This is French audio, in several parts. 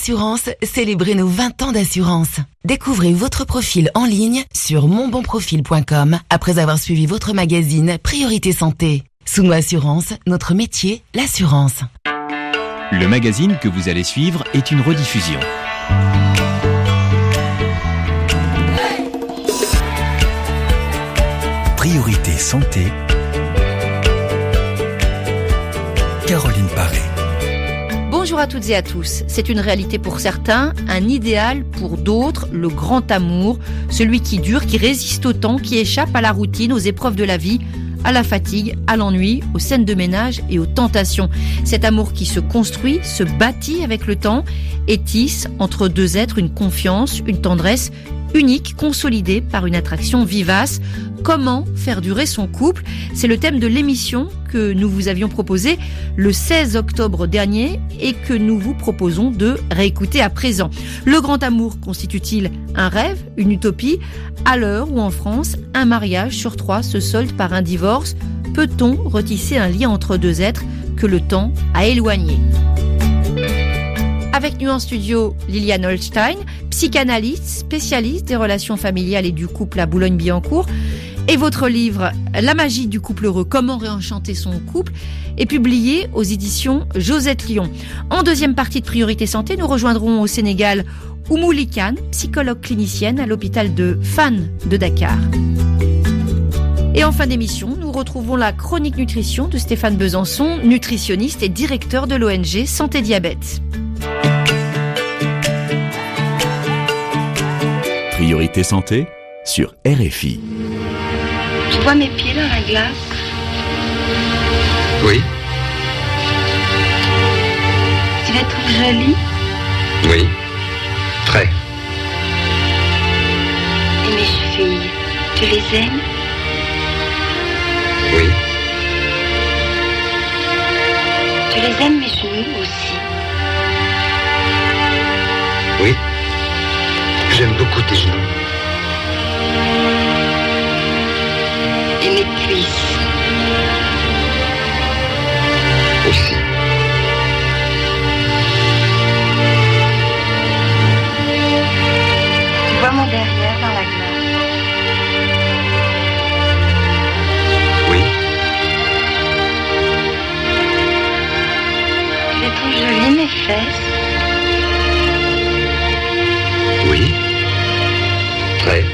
Assurance, célébrez nos 20 ans d'assurance. Découvrez votre profil en ligne sur monbonprofil.com après avoir suivi votre magazine Priorité Santé. Souno Assurance, notre métier, l'assurance. Le magazine que vous allez suivre est une rediffusion. Priorité Santé. Caroline Paré. Bonjour à toutes et à tous. C'est une réalité pour certains, un idéal pour d'autres, le grand amour, celui qui dure, qui résiste au temps, qui échappe à la routine, aux épreuves de la vie, à la fatigue, à l'ennui, aux scènes de ménage et aux tentations. Cet amour qui se construit, se bâtit avec le temps et tisse entre deux êtres une confiance, une tendresse unique, consolidée par une attraction vivace. Comment faire durer son couple ? C'est le thème de l'émission que nous vous avions proposée le 16 octobre dernier et que nous vous proposons de réécouter à présent. Le grand amour constitue-t-il un rêve, une utopie ? À l'heure où en France, un mariage sur 3 se solde par un divorce, peut-on retisser un lien entre deux êtres que le temps a éloignés ? Avec nous en studio, Liliane Holstein, psychanalyste, spécialiste des relations familiales et du couple à Boulogne-Billancourt. Et votre livre « La magie du couple heureux, comment réenchanter son couple » est publié aux éditions Josette Lion. En deuxième partie de Priorité Santé, nous rejoindrons au Sénégal Oumou Likane, psychologue clinicienne à l'hôpital de Fann de Dakar. Et en fin d'émission, nous retrouvons la chronique nutrition de Stéphane Besançon, nutritionniste et directeur de l'ONG Santé Diabète. Priorité Santé sur RFI. Je vois mes pieds dans la glace. Oui. Tu les trouves jolis? Oui. Très. Et mes chevilles, tu les aimes? Oui. Tu les aimes mes genoux aussi? Oui. J'aime beaucoup tes genoux. Et mes cuisses? Aussi. Tu vois mon derrière dans la glace? Oui. Tu les trouves jolies mes fesses? Oui. Très.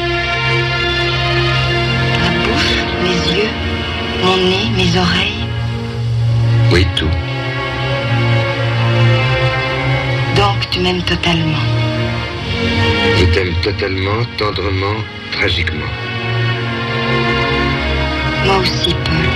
Ma bouche, mes yeux, mon nez, mes oreilles? Oui, tout. Donc tu m'aimes totalement? Je t'aime totalement, tendrement, tragiquement. Moi aussi, Paul.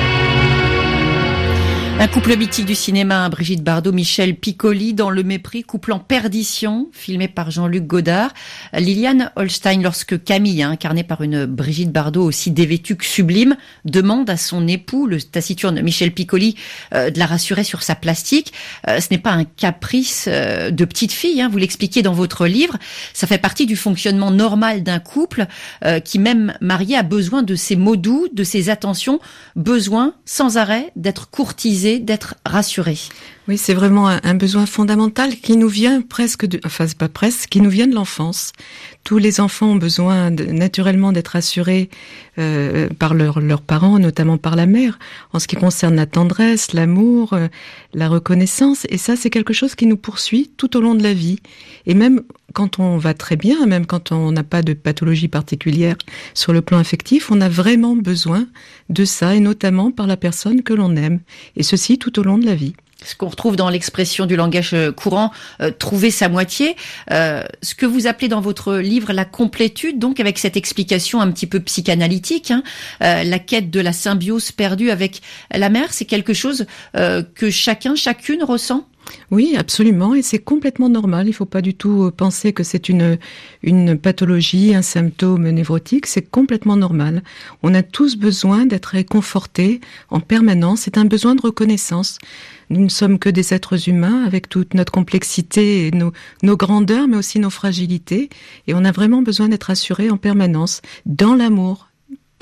Un couple mythique du cinéma, Brigitte Bardot, Michel Piccoli, dans Le Mépris, couple en perdition, filmé par Jean-Luc Godard. Liliane Holstein, lorsque Camille, incarnée par une Brigitte Bardot aussi dévêtue que sublime, demande à son époux, le taciturne Michel Piccoli, de la rassurer sur sa plastique, ce n'est pas un caprice de petite fille, vous l'expliquez dans votre livre, ça fait partie du fonctionnement normal d'un couple qui, même marié, a besoin de ces mots doux, de ces attentions, besoin sans arrêt d'être courtisé, d'être rassuré. Oui, c'est vraiment un besoin fondamental qui nous vient qui nous vient de l'enfance. Tous les enfants ont besoin naturellement d'être assurés par leurs parents, notamment par la mère, en ce qui concerne la tendresse, l'amour, la reconnaissance. Et ça, c'est quelque chose qui nous poursuit tout au long de la vie. Et même quand on va très bien, même quand on n'a pas de pathologie particulière sur le plan affectif, on a vraiment besoin de ça, et notamment par la personne que l'on aime. Et ceci tout au long de la vie. Ce qu'on retrouve dans l'expression du langage courant, trouver sa moitié, ce que vous appelez dans votre livre la complétude, donc avec cette explication un petit peu psychanalytique, la quête de la symbiose perdue avec la mère, c'est quelque chose que chacune ressent? Oui, absolument, et c'est complètement normal. Il ne faut pas du tout penser que c'est une pathologie, un symptôme névrotique. C'est complètement normal. On a tous besoin d'être réconfortés en permanence. C'est un besoin de reconnaissance. Nous ne sommes que des êtres humains avec toute notre complexité et nos grandeurs, mais aussi nos fragilités. Et on a vraiment besoin d'être assurés en permanence dans l'amour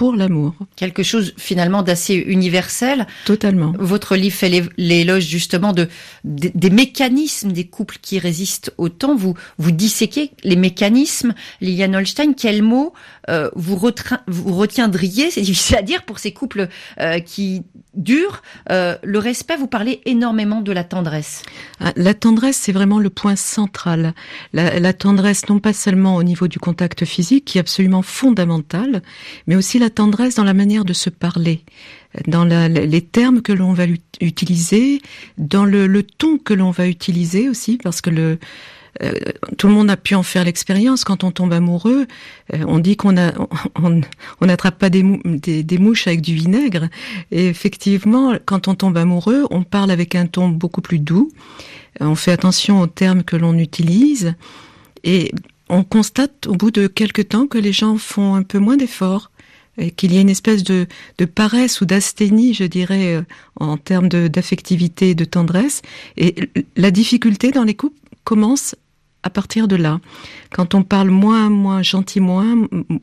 pour l'amour. Quelque chose finalement d'assez universel. Totalement. Votre livre fait l'éloge justement des mécanismes des couples qui résistent au temps. Vous disséquez les mécanismes. Liliane Holstein, quel mot vous retiendriez, c'est difficile à dire, pour ces couples qui durent? Le respect, vous parlez énormément de la tendresse. La tendresse, c'est vraiment le point central. La tendresse, non pas seulement au niveau du contact physique, qui est absolument fondamental, mais aussi la tendresse dans la manière de se parler, dans les termes que l'on va utiliser, dans le ton que l'on va utiliser aussi, parce que tout le monde a pu en faire l'expérience. Quand on tombe amoureux, on dit qu'on n'attrape pas des mouches avec du vinaigre. Et effectivement, quand on tombe amoureux, on parle avec un ton beaucoup plus doux. On fait attention aux termes que l'on utilise. Et on constate au bout de quelque temps que les gens font un peu moins d'efforts. Et qu'il y a une espèce de paresse ou d'asthénie, je dirais, en termes d'affectivité et de tendresse. Et la difficulté dans les couples commence à partir de là. Quand on parle moins gentiment,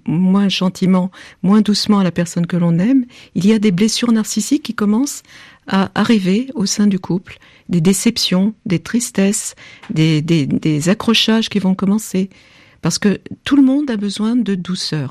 moins doucement à la personne que l'on aime, il y a des blessures narcissiques qui commencent à arriver au sein du couple, des déceptions, des tristesses, des accrochages qui vont commencer. Parce que tout le monde a besoin de douceur.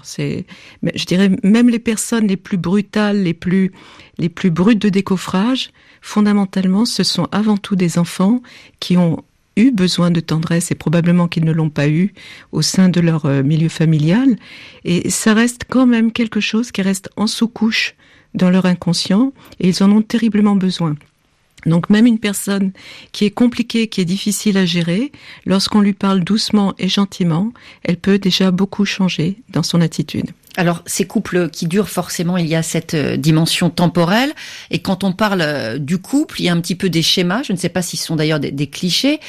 Je dirais, même les personnes les plus brutales, les plus brutes de décoffrage, fondamentalement, ce sont avant tout des enfants qui ont eu besoin de tendresse et probablement qu'ils ne l'ont pas eu au sein de leur milieu familial. Et ça reste quand même quelque chose qui reste en sous-couche dans leur inconscient et ils en ont terriblement besoin. Donc même une personne qui est compliquée, qui est difficile à gérer, lorsqu'on lui parle doucement et gentiment, elle peut déjà beaucoup changer dans son attitude. Alors, ces couples qui durent, forcément, il y a cette dimension temporelle. Et quand on parle du couple, il y a un petit peu des schémas. Je ne sais pas si ce sont d'ailleurs des clichés.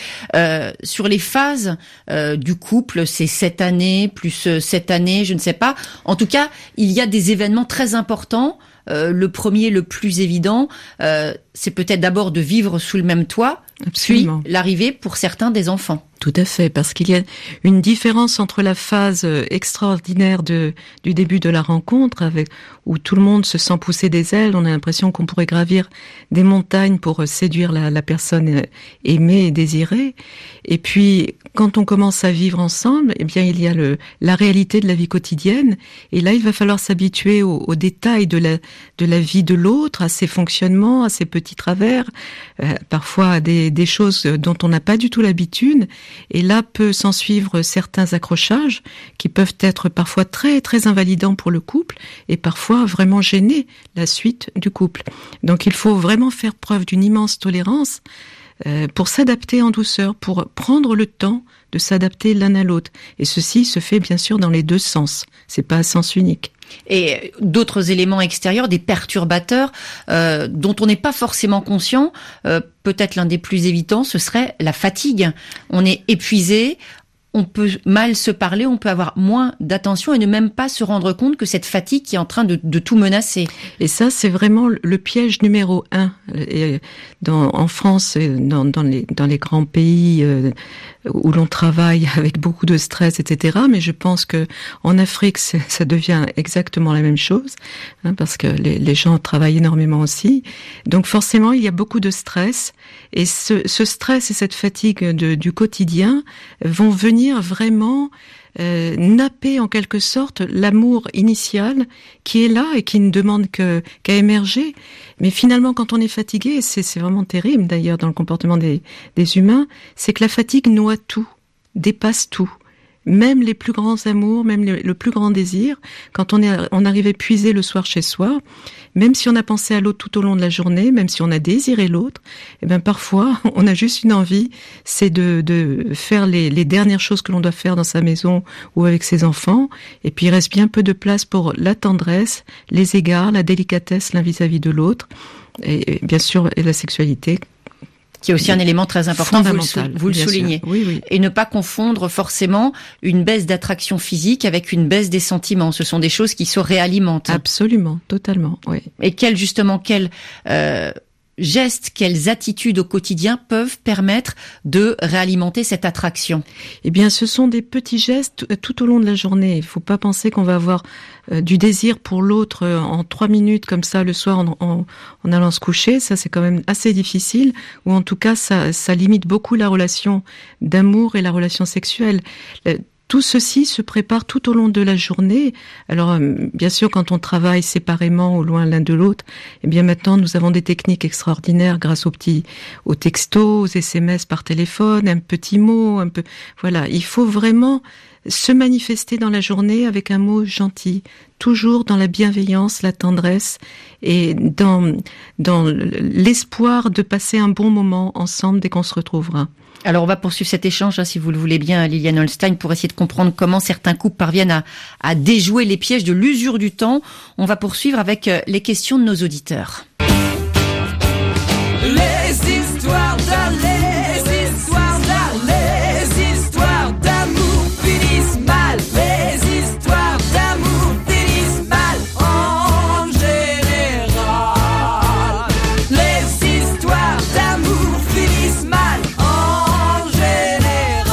Sur les phases du couple, c'est 7 années, plus 7 années, je ne sais pas. En tout cas, il y a des événements très importants. Le premier, le plus évident, c'est peut-être d'abord de vivre sous le même toit, Absolument. Puis l'arrivée, pour certains, des enfants. Tout à fait, parce qu'il y a une différence entre la phase extraordinaire du début de la rencontre, où tout le monde se sent pousser des ailes, on a l'impression qu'on pourrait gravir des montagnes pour séduire la personne aimée et désirée. Et puis, quand on commence à vivre ensemble, eh bien, il y a la réalité de la vie quotidienne. Et là, il va falloir s'habituer aux détails de la vie de l'autre, à ses fonctionnements, à ses petits travers, parfois à des choses dont on n'a pas du tout l'habitude. Et là peut s'en suivre certains accrochages qui peuvent être parfois très très invalidants pour le couple et parfois vraiment gêner la suite du couple. Donc il faut vraiment faire preuve d'une immense tolérance pour s'adapter en douceur, pour prendre le temps de s'adapter l'un à l'autre. Et ceci se fait bien sûr dans les deux sens. C'est pas à sens unique. Et d'autres éléments extérieurs, des perturbateurs dont on n'est pas forcément conscient, peut-être l'un des plus évidents, ce serait la fatigue. On est épuisé, on peut mal se parler, on peut avoir moins d'attention et ne même pas se rendre compte que cette fatigue qui est en train de tout menacer. Et ça, c'est vraiment le piège numéro 1. En France, dans les grands pays où l'on travaille avec beaucoup de stress, etc. Mais je pense que en Afrique, ça devient exactement la même chose, parce que les gens travaillent énormément aussi. Donc forcément, il y a beaucoup de stress. Et ce stress et cette fatigue du quotidien vont venir vraiment napper en quelque sorte l'amour initial qui est là et qui ne demande qu'à émerger. Mais finalement, quand on est fatigué, c'est vraiment terrible d'ailleurs dans le comportement des humains, c'est que la fatigue noie tout, dépasse tout. Même les plus grands amours, même le plus grand désir, quand on arrive épuisé le soir chez soi, même si on a pensé à l'autre tout au long de la journée, même si on a désiré l'autre, eh ben parfois on a juste une envie, c'est de faire les dernières choses que l'on doit faire dans sa maison ou avec ses enfants, et puis il reste bien peu de place pour la tendresse, les égards, la délicatesse l'un vis-à-vis de l'autre, et bien sûr et la sexualité. Qui est aussi un élément très important, vous le soulignez. Oui. Et ne pas confondre forcément une baisse d'attraction physique avec une baisse des sentiments. Ce sont des choses qui se réalimentent. Absolument, totalement, oui. Et quel gestes, quelles attitudes au quotidien peuvent permettre de réalimenter cette attraction? Eh bien, ce sont des petits gestes tout au long de la journée. Il ne faut pas penser qu'on va avoir du désir pour l'autre en 3 minutes comme ça le soir en allant se coucher. Ça, c'est quand même assez difficile. Ou en tout cas, ça limite beaucoup la relation d'amour et la relation sexuelle. Tout ceci se prépare tout au long de la journée. Alors, bien sûr, quand on travaille séparément ou loin l'un de l'autre, eh bien maintenant, nous avons des techniques extraordinaires grâce aux textos, aux SMS par téléphone, un petit mot, un peu. Voilà, il faut vraiment se manifester dans la journée avec un mot gentil, toujours dans la bienveillance, la tendresse et dans l'espoir de passer un bon moment ensemble dès qu'on se retrouvera. Alors on va poursuivre cet échange, si vous le voulez bien, Liliane Holstein, pour essayer de comprendre comment certains couples parviennent à déjouer les pièges de l'usure du temps. On va poursuivre avec les questions de nos auditeurs. Les histoires d'amour finissent mal. Les histoires d'amour finissent mal en général. Les histoires d'amour finissent mal en général.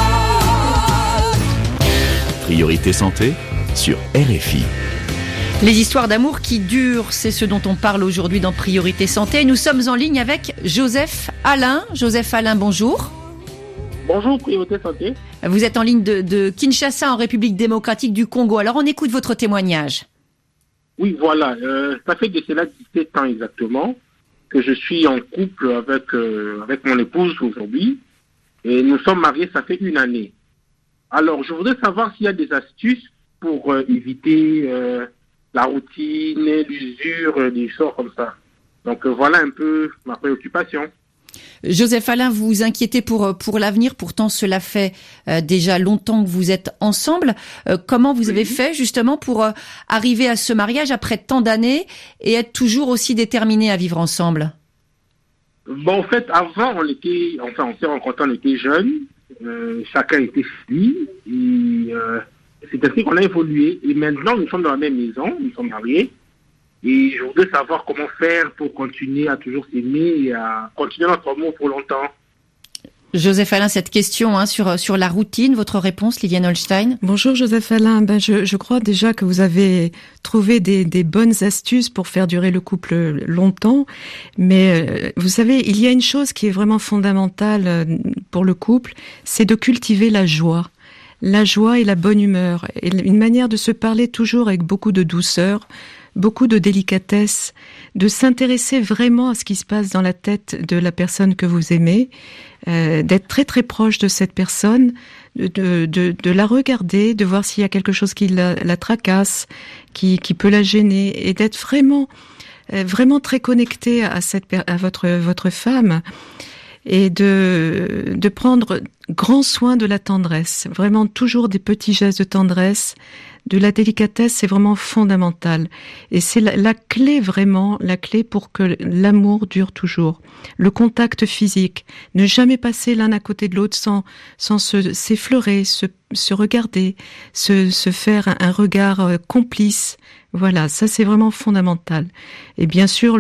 Priorité santé sur RFI. Les histoires d'amour qui durent, c'est ce dont on parle aujourd'hui dans Priorité Santé. Nous sommes en ligne avec Joseph Alain. Joseph Alain, bonjour. Bonjour, Priorité Santé. Vous êtes en ligne de Kinshasa, en République démocratique du Congo. Alors, on écoute votre témoignage. Oui, voilà. Ça fait de cela 17 ans exactement que je suis en couple avec mon épouse aujourd'hui. Et nous sommes mariés, ça fait 1 année. Alors, je voudrais savoir s'il y a des astuces pour éviter la routine, l'usure, des sorts comme ça. Donc, voilà un peu ma préoccupation. Joseph Alain, vous vous inquiétez pour l'avenir, pourtant cela fait déjà longtemps que vous êtes ensemble. Comment vous avez fait justement pour arriver à ce mariage après tant d'années et être toujours aussi déterminés à vivre ensemble? Bon, en fait, avant, on s'est rencontrés, on était jeunes, chacun était chez lui, et c'est ainsi qu'on a évolué. Et maintenant, nous sommes dans la même maison, nous sommes mariés. Et je voudrais savoir comment faire pour continuer à toujours s'aimer et à continuer notre amour pour longtemps. Joseph Alain, cette question sur la routine, votre réponse, Liliane Holstein? Bonjour Joseph Alain, je crois déjà que vous avez trouvé des bonnes astuces pour faire durer le couple longtemps, mais vous savez, il y a une chose qui est vraiment fondamentale pour le couple, c'est de cultiver la joie et la bonne humeur, et une manière de se parler toujours avec beaucoup de douceur, beaucoup de délicatesse, de s'intéresser vraiment à ce qui se passe dans la tête de la personne que vous aimez, d'être très très proche de cette personne, de la regarder, de voir s'il y a quelque chose qui la tracasse, qui peut la gêner, et d'être vraiment très connecté à votre femme, et de prendre grand soin de la tendresse, vraiment toujours des petits gestes de tendresse, de la délicatesse, c'est vraiment fondamental. Et c'est la clé pour que l'amour dure toujours. Le contact physique, ne jamais passer l'un à côté de l'autre sans s'effleurer, se regarder, se faire un regard complice. Voilà, ça c'est vraiment fondamental. Et bien sûr,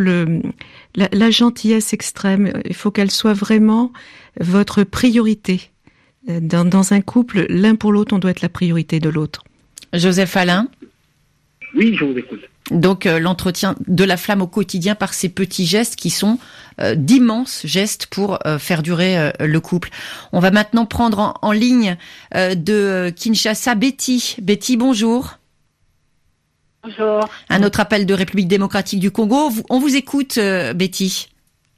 la gentillesse extrême, il faut qu'elle soit vraiment votre priorité. Dans un couple, l'un pour l'autre, on doit être la priorité de l'autre. Joseph Alain? Oui, je vous écoute. Donc l'entretien de la flamme au quotidien par ces petits gestes qui sont d'immenses gestes pour faire durer le couple. On va maintenant prendre en ligne de Kinshasa Betty. Betty, bonjour. Bonjour. Un autre appel de République démocratique du Congo. On vous écoute, Betty.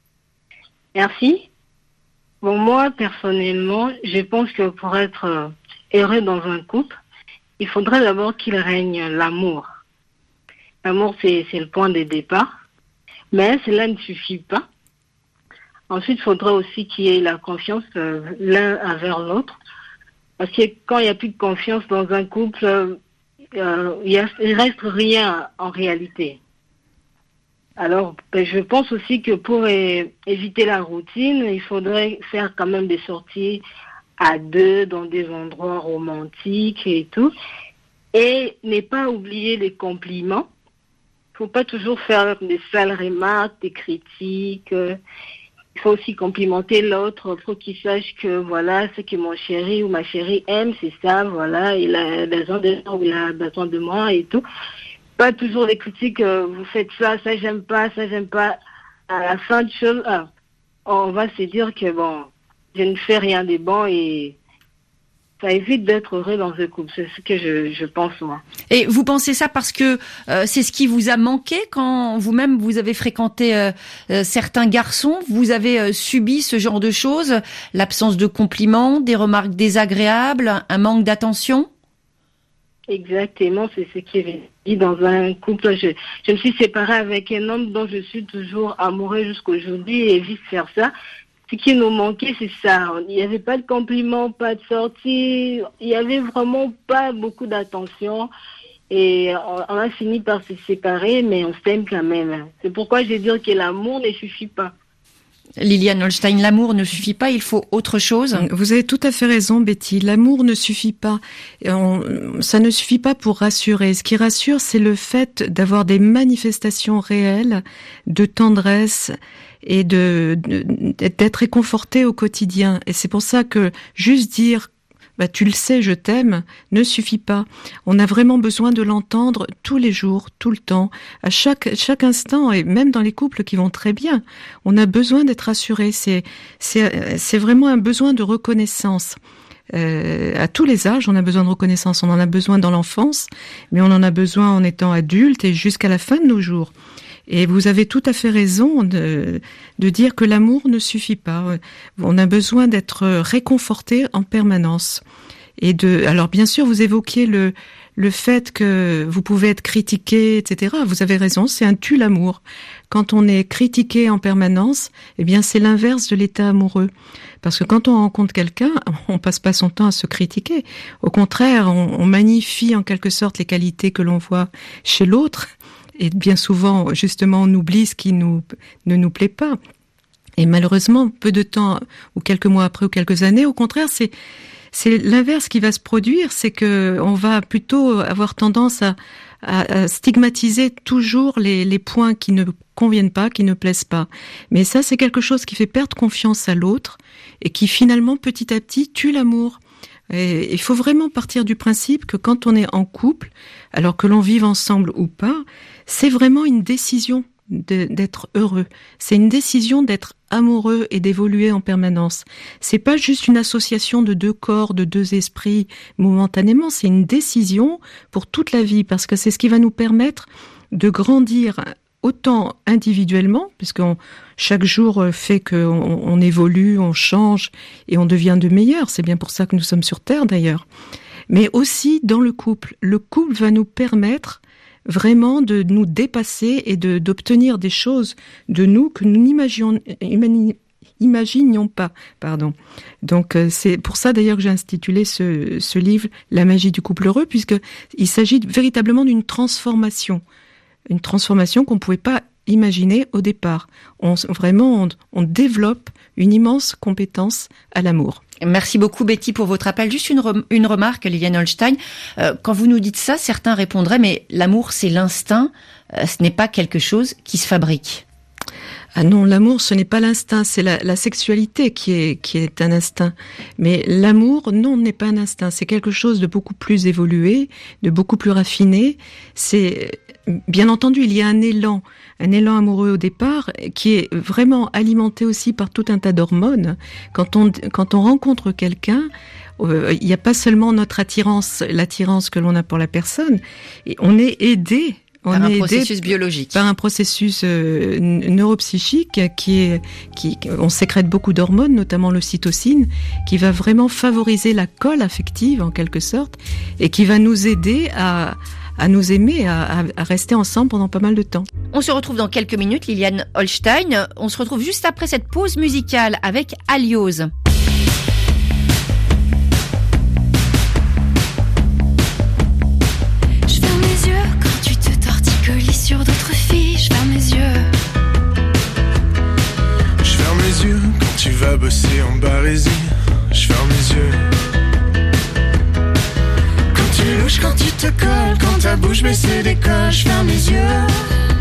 Merci. Bon, moi, personnellement, je pense que pour être heureux dans un couple, il faudrait d'abord qu'il règne l'amour. L'amour, c'est le point de départ. Mais cela ne suffit pas. Ensuite, il faudrait aussi qu'il y ait la confiance l'un envers l'autre. Parce que quand il n'y a plus de confiance dans un couple, il reste rien en réalité. Alors, je pense aussi que pour éviter la routine, il faudrait faire quand même des sorties à deux dans des endroits romantiques et tout. Et ne pas oublier les compliments. faut pas toujours faire des sales remarques, des critiques. Il faut aussi complimenter l'autre. Il faut qu'il sache que voilà, ce que mon chéri ou ma chérie aime, c'est ça. Voilà, il a besoin de moi ou il a besoin de moi et tout. Pas toujours les critiques. Vous faites ça j'aime pas, ça j'aime pas. À la fin de chose, on va se dire que bon, je ne fais rien de bon et ça évite d'être heureux dans un couple. C'est ce que je pense, moi. Et vous pensez ça parce que c'est ce qui vous a manqué quand vous-même vous avez fréquenté certains garçons, vous avez subi ce genre de choses, l'absence de compliments, des remarques désagréables, un manque d'attention? Exactement, c'est ce qui est dit dans un couple. Je me suis séparée avec un homme dont je suis toujours amoureux jusqu'aujourd'hui et vice-versa. Ce qui nous manquait, c'est ça. Il n'y avait pas de compliments, pas de sorties. Il n'y avait vraiment pas beaucoup d'attention. Et on a fini par se séparer, mais on s'aime quand même. C'est pourquoi je dis que l'amour ne suffit pas. Liliane Holstein, l'amour ne suffit pas, il faut autre chose. Vous avez tout à fait raison, Betty. L'amour ne suffit pas. Ça ne suffit pas pour rassurer. Ce qui rassure, c'est le fait d'avoir des manifestations réelles de tendresse et d'être réconforté au quotidien. Et c'est pour ça que juste dire tu le sais, je t'aime, ne suffit pas. On a vraiment besoin de l'entendre tous les jours, tout le temps, à chaque instant, et même dans les couples qui vont très bien. On a besoin d'être rassuré. C'est vraiment un besoin de reconnaissance. À tous les âges, on a besoin de reconnaissance. On en a besoin dans l'enfance, mais on en a besoin en étant adulte et jusqu'à la fin de nos jours. Et vous avez tout à fait raison de dire que l'amour ne suffit pas. On a besoin d'être réconforté en permanence. Alors bien sûr, vous évoquiez le fait que vous pouvez être critiqué, etc. Vous avez raison, c'est un tue l'amour. Quand on est critiqué en permanence, eh bien c'est l'inverse de l'état amoureux. Parce que quand on rencontre quelqu'un, on passe pas son temps à se critiquer. Au contraire, on magnifie en quelque sorte les qualités que l'on voit chez l'autre. Et bien souvent, justement, on oublie ce qui ne nous plaît pas. Et malheureusement, peu de temps, ou quelques mois après, ou quelques années, au contraire, c'est l'inverse qui va se produire, c'est que on va plutôt avoir tendance à stigmatiser toujours les points qui ne conviennent pas, qui ne plaisent pas. Mais ça, c'est quelque chose qui fait perdre confiance à l'autre et qui finalement, petit à petit, tue l'amour. Et il faut vraiment partir du principe que quand on est en couple, alors que l'on vive ensemble ou pas, c'est vraiment une décision d'être heureux. C'est une décision d'être amoureux et d'évoluer en permanence. C'est pas juste une association de deux corps, de deux esprits momentanément. C'est une décision pour toute la vie, parce que c'est ce qui va nous permettre de grandir autant individuellement, puisque chaque jour fait qu'on évolue, on change et on devient de meilleurs. C'est bien pour ça que nous sommes sur Terre d'ailleurs. Mais aussi dans le couple. Le couple va nous permettre vraiment de nous dépasser et d'obtenir des choses de nous que nous n'imaginions pas. Donc c'est pour ça d'ailleurs que j'ai intitulé ce livre « La magie du couple heureux », puisqu'il s'agit véritablement d'une transformation. Une transformation qu'on ne pouvait pas imaginer au départ. On développe une immense compétence à l'amour. Merci beaucoup Betty pour votre appel. Juste une remarque, Liliane Holstein. Quand vous nous dites ça, certains répondraient, mais l'amour c'est l'instinct, ce n'est pas quelque chose qui se fabrique. Ah non, l'amour ce n'est pas l'instinct, c'est la sexualité qui est un instinct. Mais l'amour, non, n'est pas un instinct, c'est quelque chose de beaucoup plus évolué, de beaucoup plus raffiné. Bien entendu, il y a un élan amoureux au départ qui est vraiment alimenté aussi par tout un tas d'hormones. Quand on rencontre quelqu'un, il n'y a pas seulement l'attirance que l'on a pour la personne, et on est aidé. Par un processus biologique. Par un processus neuropsychique on sécrète beaucoup d'hormones, notamment l'ocytocine, qui va vraiment favoriser la colle affective en quelque sorte, et qui va nous aider à nous aimer, à rester ensemble pendant pas mal de temps. On se retrouve dans quelques minutes, Liliane Holstein. On se retrouve juste après cette pause musicale avec Aliose. Je ferme mes yeux quand tu te torticolis sur d'autres filles. Je ferme mes yeux. Je ferme mes yeux quand tu vas bosser en barésie. Je ferme mes yeux. Tu louches quand tu te colles, quand ta bouche baisse et décolle, je ferme mes yeux.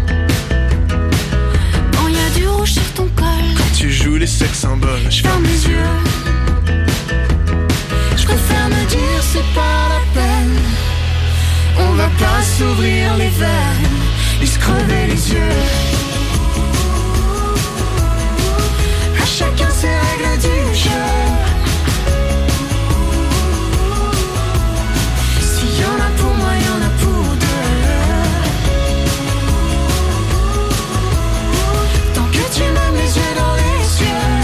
tu joues les sex symboles. Je ferme les yeux. Je préfère me dire c'est pas la peine. On va pas s'ouvrir les veines et se crever les yeux. À chacun ses règles du jeu. S'il y en a pour moi, il y en a pour deux. Tant que tu m'aimes les yeux dans les yeux.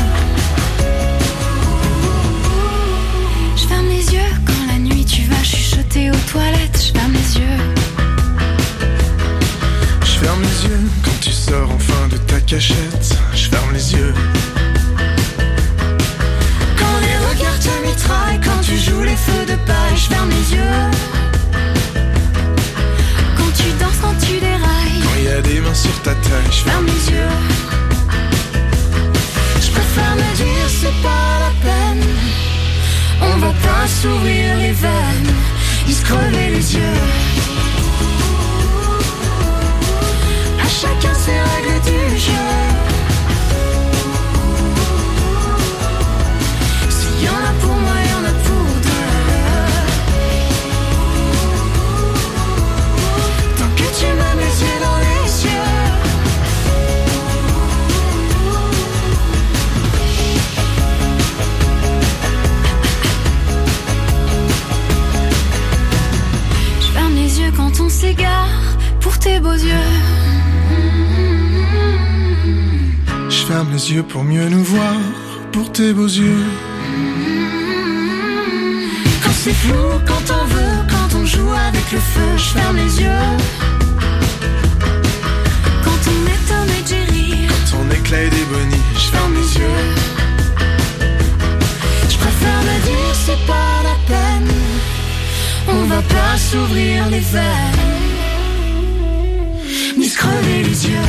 Je ferme les yeux quand la nuit tu vas chuchoter aux toilettes. Je ferme les yeux. Je ferme les yeux quand tu sors enfin de ta cachette. Je ferme les yeux. Quand les regards te mitraillent, quand tu joues les feux de paille. Je ferme les yeux. Quand tu danses, quand tu dérailles. Quand il y a des mains sur ta taille. Je ferme les yeux. Je préfère me dire c'est pas la peine. On va pas s'ouvrir les veines et se crever les yeux. À chacun ses règles du jeu. S'il y en a pour moi, il y en a pour deux. Tant que tu m'aimes les yeux dans les yeux. Je ferme les yeux quand on s'égare pour tes beaux yeux. Je ferme les yeux pour mieux nous voir, pour tes beaux yeux. Quand c'est flou, quand on veut, quand on joue avec le feu. Je ferme les yeux. Quand on est Tom et Jerry. Quand on éclat et des bonnies. Je ferme les yeux. Je préfère me dire c'est pas la peine. On va pas s'ouvrir les veines ni se crever les yeux.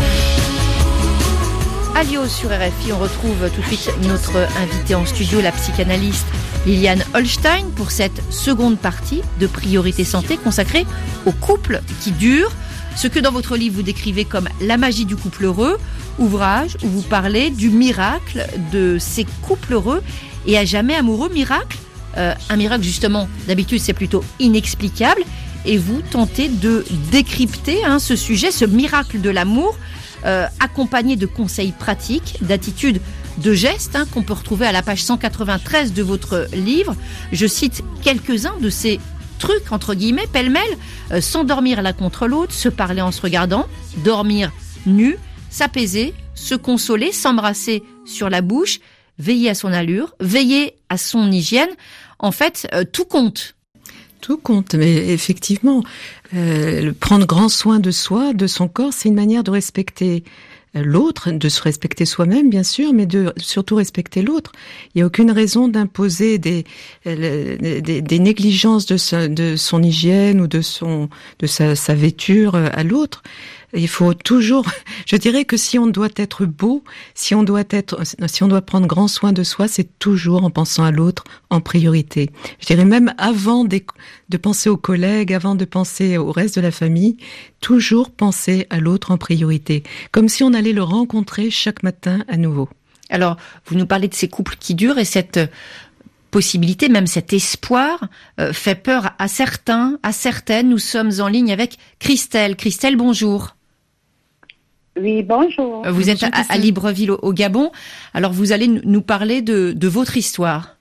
Alios sur RFI, on retrouve tout de suite notre invitée en studio, la psychanalyste Liliane Holstein, pour cette seconde partie de Priorité Santé consacrée au couple qui dure. Ce que dans votre livre vous décrivez comme la magie du couple heureux, ouvrage où vous parlez du miracle de ces couples heureux et à jamais amoureux. Miracle, un miracle justement, d'habitude c'est plutôt inexplicable, et vous tentez de décrypter ce sujet, ce miracle de l'amour, accompagné de conseils pratiques, d'attitudes, de gestes qu'on peut retrouver à la page 193 de votre livre. Je cite quelques-uns de ces trucs, entre guillemets, pêle-mêle: s'endormir l'un contre l'autre, se parler en se regardant, dormir nu, s'apaiser, se consoler, s'embrasser sur la bouche, veiller à son allure, veiller à son hygiène. En fait, tout compte. Tout compte, mais effectivement, prendre grand soin de soi, de son corps, c'est une manière de respecter l'autre, de se respecter soi-même, bien sûr, mais de surtout respecter l'autre. Il n'y a aucune raison d'imposer des négligences de son hygiène ou de sa vêture à l'autre. Il faut toujours, je dirais que si on doit être beau, si on doit prendre grand soin de soi, c'est toujours en pensant à l'autre en priorité. Je dirais même avant de penser aux collègues, avant de penser au reste de la famille, toujours penser à l'autre en priorité. Comme si on allait le rencontrer chaque matin à nouveau. Alors, vous nous parlez de ces couples qui durent et cette possibilité, même cet espoir, fait peur à certains, à certaines. Nous sommes en ligne avec Christelle. Christelle, bonjour. Oui, bonjour. Vous êtes à Libreville, au Gabon. Alors, vous allez nous parler de votre histoire.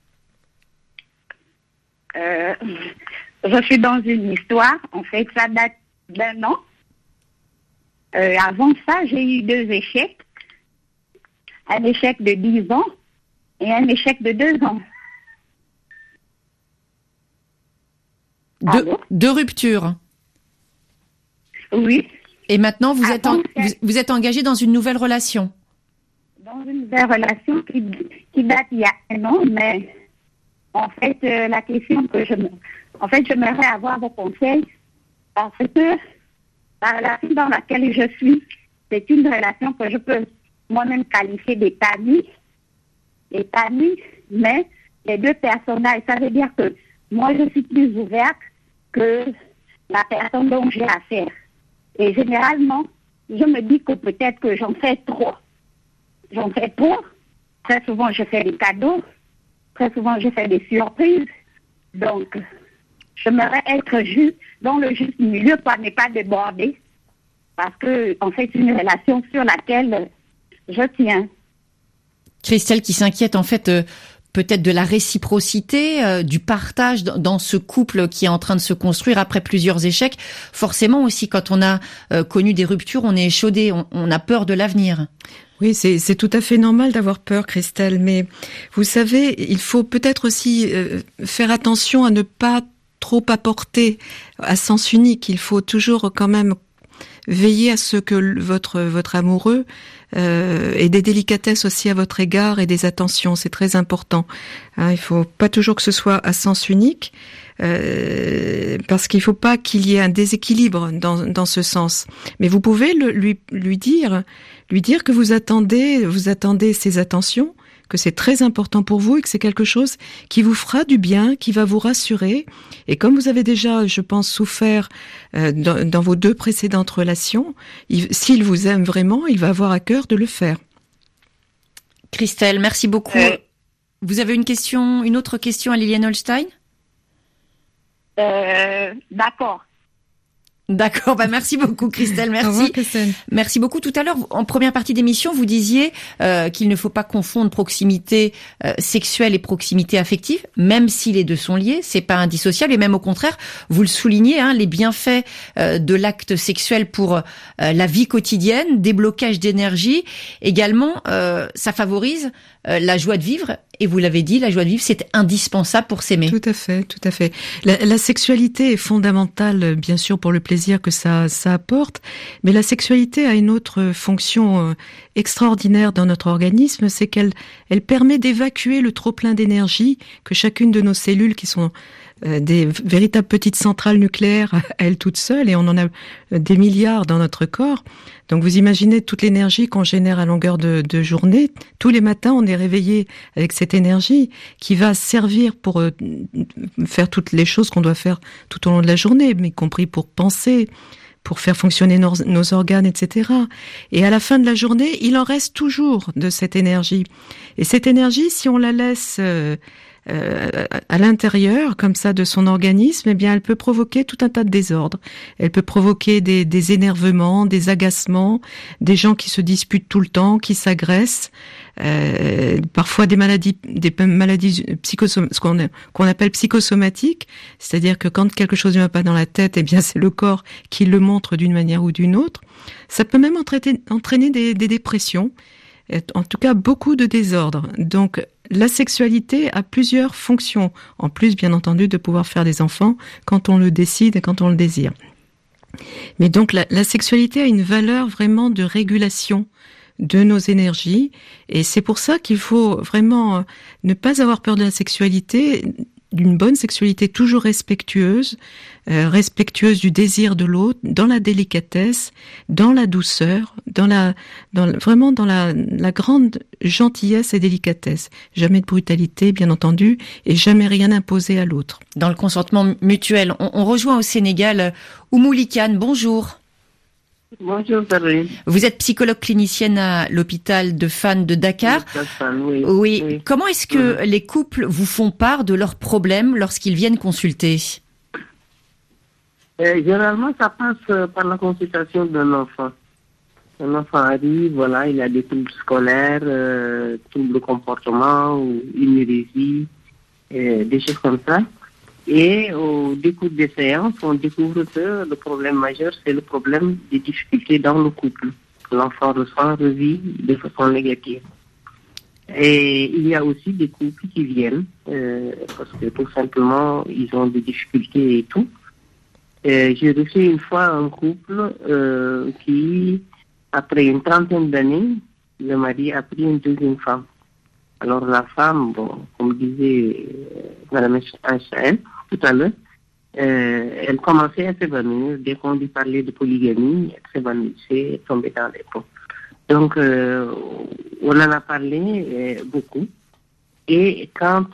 Je suis dans une histoire. En fait, ça date d'1 an. Avant ça, j'ai eu 2 échecs. Un échec de 10 ans et un échec de 2 ans. Deux ruptures. Oui. Et maintenant, vous êtes engagé dans une nouvelle relation. Dans une nouvelle relation qui date il y a 1 an, mais en fait, la question que j'aimerais avoir vos conseils, parce que la relation dans laquelle je suis, c'est une relation que je peux moi-même qualifier d'épanouie, mais les 2 personnages, ça veut dire que moi, je suis plus ouverte que la personne dont j'ai affaire. Et généralement, je me dis que peut-être que j'en fais trop. J'en fais trop très souvent, je fais des cadeaux. Très souvent, je fais des surprises. Donc, j'aimerais être juste dans le juste milieu pour ne pas déborder. Parce que, en fait, c'est une relation sur laquelle je tiens. Christelle qui s'inquiète en fait peut-être de la réciprocité, du partage dans ce couple qui est en train de se construire après plusieurs échecs. Forcément aussi, quand on a connu des ruptures, on est échaudé, on a peur de l'avenir. Oui, c'est tout à fait normal d'avoir peur, Christelle, mais vous savez, il faut peut-être aussi faire attention à ne pas trop apporter à sens unique. Il faut toujours quand même veiller à ce que votre amoureux ait des délicatesses aussi à votre égard et des attentions. C'est très important. Il faut pas toujours que ce soit à sens unique, parce qu'il faut pas qu'il y ait un déséquilibre dans ce sens. Mais vous pouvez lui dire que vous attendez ces attentions, que c'est très important pour vous et que c'est quelque chose qui vous fera du bien, qui va vous rassurer. Et comme vous avez déjà, je pense, souffert dans vos 2 précédentes relations, s'il vous aime vraiment, il va avoir à cœur de le faire. Christelle, merci beaucoup. Vous avez une autre question à Liliane Holstein ? D'accord. D'accord, merci beaucoup Christelle, merci. Au revoir, Christelle. Merci beaucoup. Tout à l'heure, en première partie d'émission, vous disiez qu'il ne faut pas confondre proximité sexuelle et proximité affective, même si les deux sont liés, c'est pas indissociable, et même au contraire, vous le soulignez, les bienfaits de l'acte sexuel pour la vie quotidienne, déblocage d'énergie, également, ça favorise la joie de vivre, et vous l'avez dit, la joie de vivre, c'est indispensable pour s'aimer. Tout à fait, tout à fait. La sexualité est fondamentale, bien sûr, pour le plaisir que ça apporte, mais la sexualité a une autre fonction extraordinaire dans notre organisme, c'est qu'elle permet d'évacuer le trop-plein d'énergie que chacune de nos cellules, qui sont des véritables petites centrales nucléaires à elles toutes seules, et on en a des milliards dans notre corps. Donc vous imaginez toute l'énergie qu'on génère à longueur de journée. Tous les matins, on est réveillé avec cette énergie qui va servir pour faire toutes les choses qu'on doit faire tout au long de la journée, mais y compris pour penser, pour faire fonctionner nos organes, etc. Et à la fin de la journée, il en reste toujours de cette énergie. Et cette énergie, si on la laisse à l'intérieur, comme ça, de son organisme, eh bien, elle peut provoquer tout un tas de désordres. Elle peut provoquer des énervements, des agacements, des gens qui se disputent tout le temps, qui s'agressent, parfois des maladies ce qu'on appelle psychosomatiques, c'est-à-dire que quand quelque chose ne va pas dans la tête, eh bien, c'est le corps qui le montre d'une manière ou d'une autre. Ça peut même entraîner des dépressions, en tout cas beaucoup de désordres. Donc, la sexualité a plusieurs fonctions, en plus bien entendu de pouvoir faire des enfants quand on le décide et quand on le désire. Mais donc la sexualité a une valeur vraiment de régulation de nos énergies, et c'est pour ça qu'il faut vraiment ne pas avoir peur de la sexualité, d'une bonne sexualité toujours respectueuse du désir de l'autre, dans la délicatesse, dans la douceur, vraiment dans la grande gentillesse et délicatesse. Jamais de brutalité, bien entendu, et jamais rien imposé à l'autre. Dans le consentement mutuel. On rejoint au Sénégal Oumou Likane, bonjour. Bonjour, Caroline. Vous êtes psychologue clinicienne à l'hôpital de Fann de Dakar. Oui. Comment est-ce que les couples vous font part de leurs problèmes lorsqu'ils viennent consulter ? Généralement, ça passe par la consultation d'un enfant. Un enfant arrive, voilà, il a des troubles scolaires, troubles de comportement, ou une hérésie, des choses comme ça. Et au décours des séances, on découvre que le problème majeur, c'est le problème des difficultés dans le couple. L'enfant revit de façon négative. Et il y a aussi des couples qui viennent, parce que tout simplement, ils ont des difficultés et tout. J'ai reçu une fois un couple qui, après une 30aine d'années, le mari a pris une deuxième femme. Alors la femme, comme disait Mme Einstein tout à l'heure, elle commençait à s'évanouir. Dès qu'on lui parlait de polygamie, elle s'évanouissait, elle tombait dans les pommes. Donc, on en a parlé beaucoup. Et quand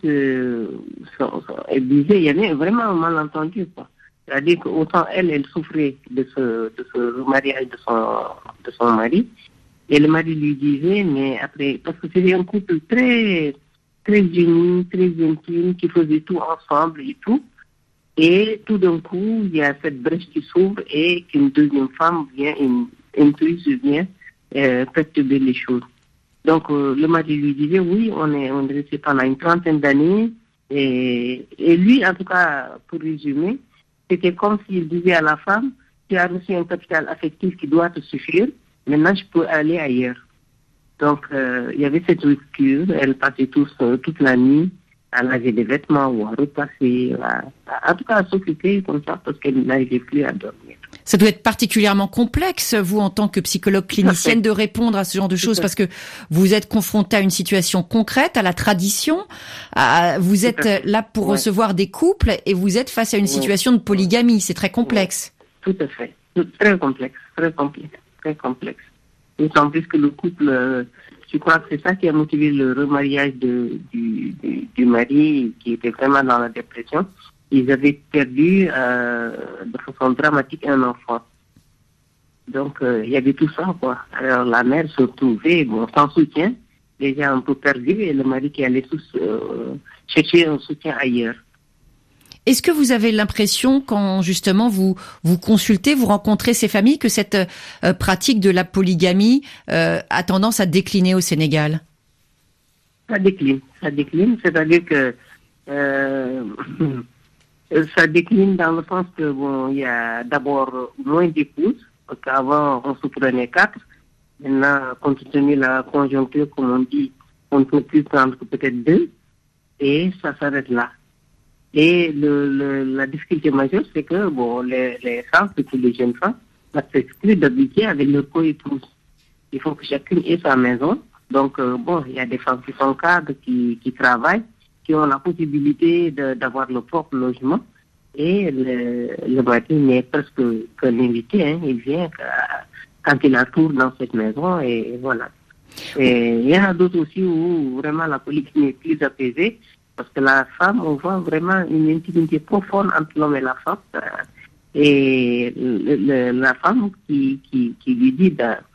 elle disait, il y avait vraiment un malentendu, quoi. C'est-à-dire qu'autant elle souffrait de ce mariage de son mari, Et le mari lui disait, mais après, parce que c'était un couple très, très uni, très intime, qui faisait tout ensemble et tout. Et tout d'un coup, il y a cette brèche qui s'ouvre et qu'une deuxième femme vient, une intruse vient perturber les choses. Donc, le mari lui disait, oui, on est resté pendant une trentaine d'années. Et lui, en tout cas, pour résumer, c'était comme s'il disait à la femme, tu as reçu un capital affectif qui doit te suffire, maintenant je peux aller ailleurs. Donc, il y avait cette rupture, elle passait toute la nuit à laver des vêtements ou à repasser, en tout cas à s'occuper comme ça parce qu'elle n'arrivait plus à dormir. Ça doit être particulièrement complexe, vous, en tant que psychologue clinicienne, de répondre à ce genre de choses, parce que vous êtes confronté à une situation concrète, à la tradition. Vous êtes là pour recevoir des couples et vous êtes face à une situation de polygamie. C'est très complexe. Tout à fait. Très complexe. D'autant plus que le couple, je crois que c'est ça qui a motivé le remariage du mari qui était vraiment dans la dépression. Ils avaient perdu de façon dramatique un enfant. Donc, il y avait tout ça, quoi. Alors, la mère se retrouvait, sans soutien, déjà un peu perdue, et le mari qui allait chercher un soutien ailleurs. Est-ce que vous avez l'impression, quand justement vous consultez, vous rencontrez ces familles, que cette pratique de la polygamie a tendance à décliner au Sénégal? Ça décline. C'est-à-dire que ça décline dans le sens que il y a d'abord moins d'épouses, parce qu'avant on se prenait 4. Maintenant, compte tenu de la conjoncture, comme on dit, on ne peut plus prendre que peut-être 2, et ça s'arrête là. Et la difficulté majeure, c'est que les femmes, surtout les jeunes femmes, s'excluent d'habiter avec leur co-épouse. Il faut que chacune ait sa maison. Donc, il y a des femmes qui sont cadres, qui travaillent, qui ont la possibilité d'avoir leur propre logement. Et le mari n'est presque qu'un invité, il vient quand il a tour dans cette maison, et voilà. Et il y en a d'autres aussi où vraiment la polygamie est plus apaisée, parce que la femme, on voit vraiment une intimité profonde entre l'homme et la femme. Et la femme qui lui dit,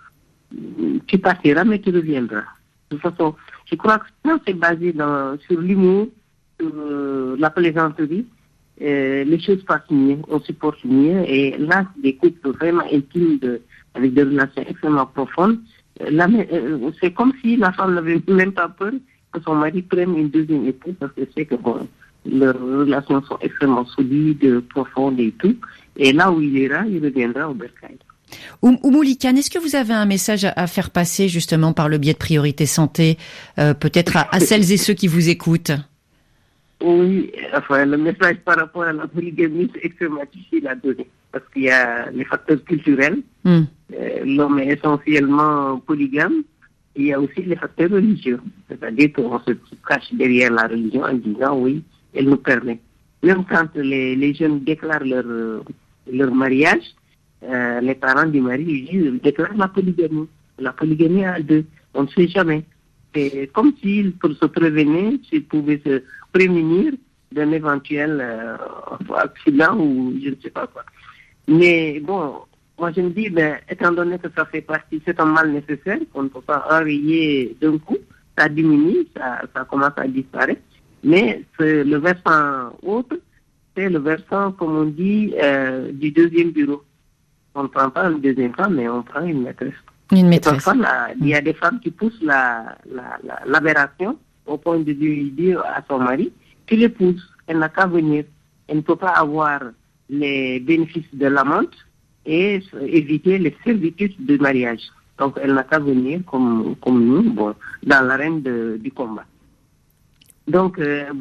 tu partiras mais tu reviendras. De toute façon, je crois que quand c'est basé sur l'humour, sur la plaisanterie, les choses passent mieux, on supporte mieux. Et là, des couples vraiment intimes avec des relations extrêmement profondes. C'est comme si la femme n'avait même pas peur que son mari prenne une deuxième épouse, parce que c'est que leurs relations sont extrêmement solides, profondes et tout. Et là où il ira, il reviendra au bercail. Oumou Likane, est-ce que vous avez un message à faire passer justement par le biais de Priorité Santé, peut-être à celles et ceux qui vous écoutent? Oui, enfin, le message par rapport à la polygamie, c'est extrêmement difficile à donner, parce qu'il y a les facteurs culturels. L'homme est essentiellement polygame. Il y a aussi les facteurs religieux, c'est-à-dire qu'on se cache derrière la religion en disant oui, elle nous permet. Même quand les jeunes déclarent leur mariage, les parents du mari déclarent la polygamie. La polygamie à 2, on ne sait jamais. C'est comme s'ils, pour se prévenir, s'ils pouvaient se prémunir d'un éventuel accident ou je ne sais pas quoi. Mais moi je me dis, étant donné que ça fait partie, c'est un mal nécessaire, qu'on ne peut pas enrayer d'un coup, ça diminue, ça commence à disparaître. Mais le versant autre, c'est le versant, comme on dit, du deuxième bureau. On ne prend pas une deuxième femme, mais on prend une maîtresse. Une maîtresse. Il y a des femmes qui poussent l'aberration au point de lui dire à son mari, tu l'épouses, elle n'a qu'à venir. Elle ne peut pas avoir les bénéfices de l'amante et éviter les servitudes du mariage. Donc elle n'a qu'à venir comme nous, dans l'arène du combat. Donc,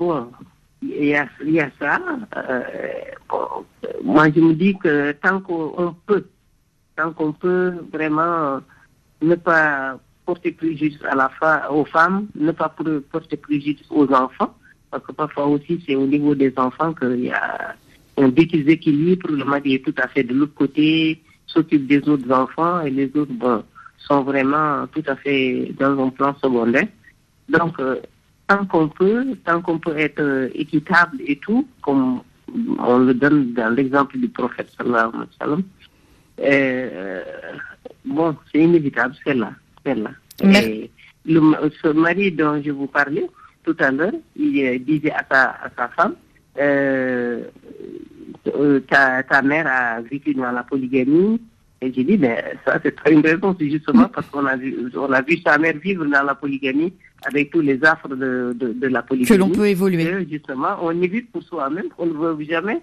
il y a ça. Moi, je me dis que tant qu'on peut vraiment ne pas porter préjudice aux femmes, ne pas porter préjudice aux enfants, parce que parfois aussi, c'est au niveau des enfants qu'il y a un déséquilibre. Le mari est tout à fait de l'autre côté, s'occupe des autres enfants, et les autres sont vraiment tout à fait dans un plan secondaire. Donc, tant qu'on peut être équitable et tout, comme on le donne dans l'exemple du prophète sallallahu alayhi wa sallam, c'est inévitable, c'est là. aspect-là. Et ce mari dont je vous parlais tout à l'heure, il disait à sa femme, ta mère a vécu dans la polygamie. Et j'ai dit, ça c'est pas une raison, c'est justement parce qu'on a vu sa mère vivre dans la polygamie avec tous les affres de la polygamie. Que l'on peut évoluer. Et justement, on évite pour soi-même, on ne veut jamais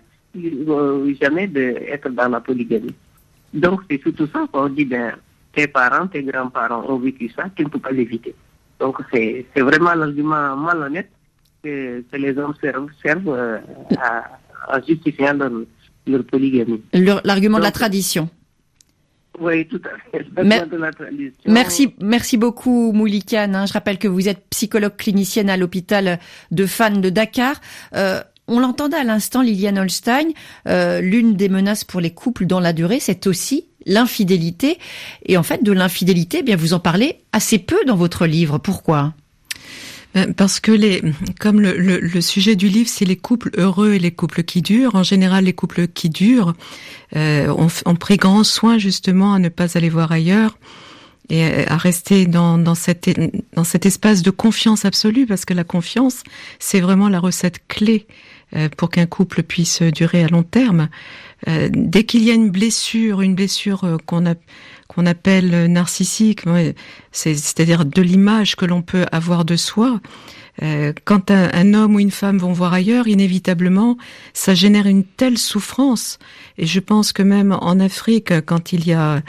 être dans la polygamie. Donc c'est surtout ça qu'on dit, tes parents, tes grands-parents ont vécu ça, tu ne peux pas l'éviter. Donc c'est vraiment l'argument malhonnête que les hommes servent en justifiant leur polygamie. L'argument de la tradition. Oui, tout à fait. De la tradition. Merci beaucoup, Moulikane. Je rappelle que vous êtes psychologue clinicienne à l'hôpital de Fann de Dakar. On l'entendait à l'instant, Liliane Holstein, l'une des menaces pour les couples dans la durée, c'est aussi l'infidélité. Et en fait, de l'infidélité, eh bien, vous en parlez assez peu dans votre livre. Pourquoi ? Parce que comme le sujet du livre, c'est les couples heureux et les couples qui durent. En général, les couples qui durent ont pris grand soin justement à ne pas aller voir ailleurs et à rester dans cet espace de confiance absolue, parce que la confiance, c'est vraiment la recette clé pour qu'un couple puisse durer à long terme. Dès qu'il y a une blessure qu'on appelle narcissique, c'est-à-dire de l'image que l'on peut avoir de soi, quand un homme ou une femme vont voir ailleurs, inévitablement, ça génère une telle souffrance. Et je pense que même en Afrique, quand il y a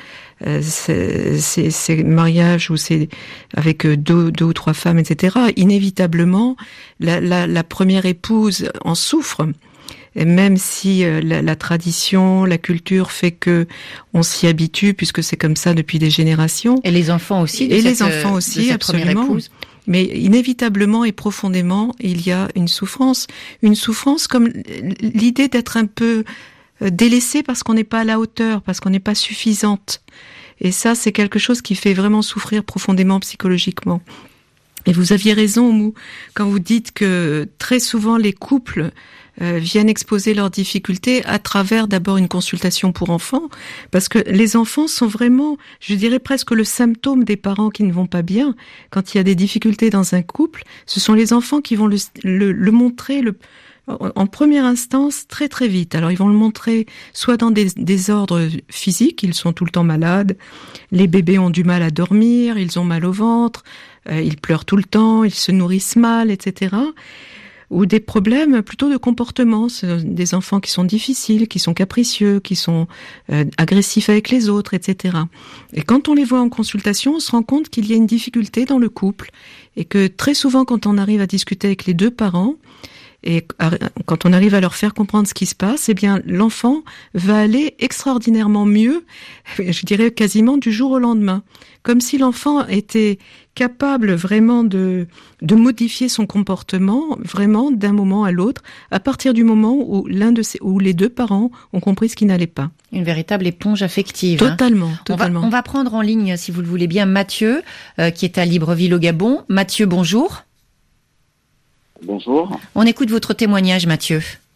ces mariages où c'est avec deux ou trois femmes, etc., inévitablement, la première épouse en souffre. Et même si la tradition, la culture fait que on s'y habitue, puisque c'est comme ça depuis des générations. Et les enfants aussi. Absolument. Mais inévitablement et profondément, il y a une souffrance comme l'idée d'être un peu délaissée parce qu'on n'est pas à la hauteur, parce qu'on n'est pas suffisante. Et ça, c'est quelque chose qui fait vraiment souffrir profondément psychologiquement. Et vous aviez raison, Mou, quand vous dites que très souvent les couples viennent exposer leurs difficultés à travers d'abord une consultation pour enfants, parce que les enfants sont vraiment, je dirais presque le symptôme des parents qui ne vont pas bien. Quand il y a des difficultés dans un couple, ce sont les enfants qui vont le montrer en première instance très très vite. Alors ils vont le montrer soit dans des désordres physiques, ils sont tout le temps malades, les bébés ont du mal à dormir, ils ont mal au ventre, ils pleurent tout le temps, ils se nourrissent mal, etc. Ou des problèmes plutôt de comportement, des enfants qui sont difficiles, qui sont capricieux, qui sont agressifs avec les autres, etc. Et quand on les voit en consultation, on se rend compte qu'il y a une difficulté dans le couple et que très souvent, quand on arrive à discuter avec les deux parents et quand on arrive à leur faire comprendre ce qui se passe, eh bien l'enfant va aller extraordinairement mieux, je dirais quasiment du jour au lendemain, comme si l'enfant était capable vraiment de modifier son comportement vraiment d'un moment à l'autre, à partir du moment où où les deux parents ont compris ce qui n'allait pas. Une véritable éponge affective. Totalement. On va prendre en ligne, si vous le voulez bien, Mathieu, qui est à Libreville au Gabon. Mathieu, bonjour. Bonjour. On écoute votre témoignage, Mathieu.